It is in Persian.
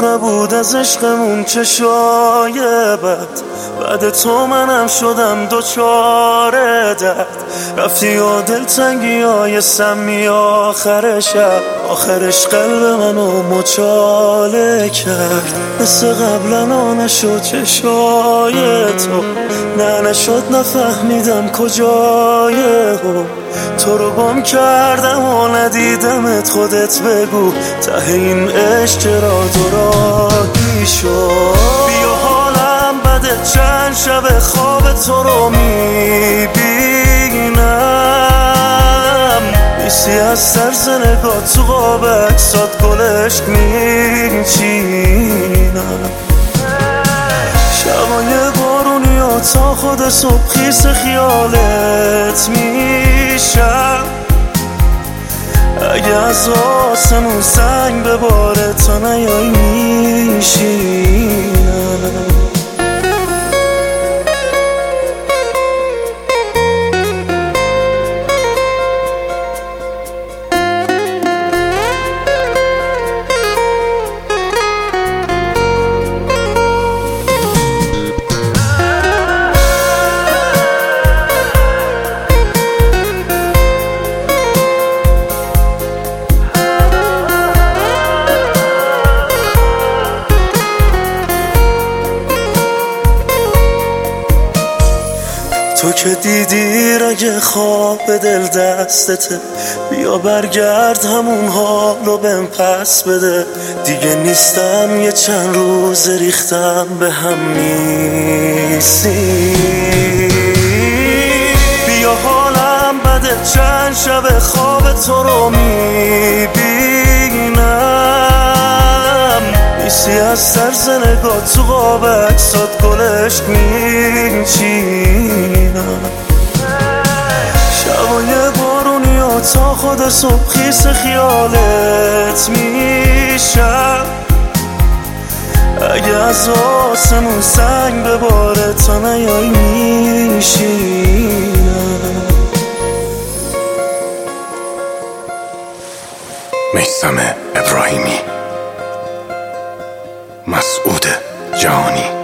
نبود از عشقمون چشای بعد تو منم شدم دوچار درد. رفتی و دلتنگی های سمی آخر شب، آخرش قلب منو مچاله کرد. مثل قبلا نشد چشای تو، نه نشد نفهمیدم کجای هم. تو رو گم کردم و ندیدمت، خودت بگو ته این عشق چرا دوراهی شد. بیا حالم بده، چند شب خواب تو رو میبینم، نیستی از سرز نگاه تو قاب عکسات گلش میچینم. شبای بارونی و تا خود صبح خیس خیالت میشم. اگه از آسمون سنگ بباره تا نیایی میشینم. تو که دیدی رگ خواب دل دستته، بیا برگرد همون حالو بهم پس بده. دیگه نیستم یه چند روز ریختم به هم نیستی. بیا حالم بده، چند شب خواب تو رو میبینم، نیستی از سرز نگاه تو قاب عکسات گلش میچینم. شبای بارونی و تا خود صبح خیس خیالت میشم. اگه از آسمون سنگ بباره تا نیایی میشینم. میثم ابراهیمی، مسعود جهانی.